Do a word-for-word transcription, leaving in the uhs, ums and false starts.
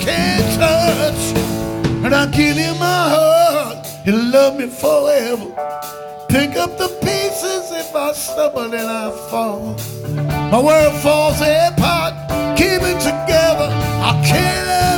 can't touch. And I give you my heart, you love me forever. Pick up the pieces if I stumble and I fall. My world falls apart, keep it together. I can't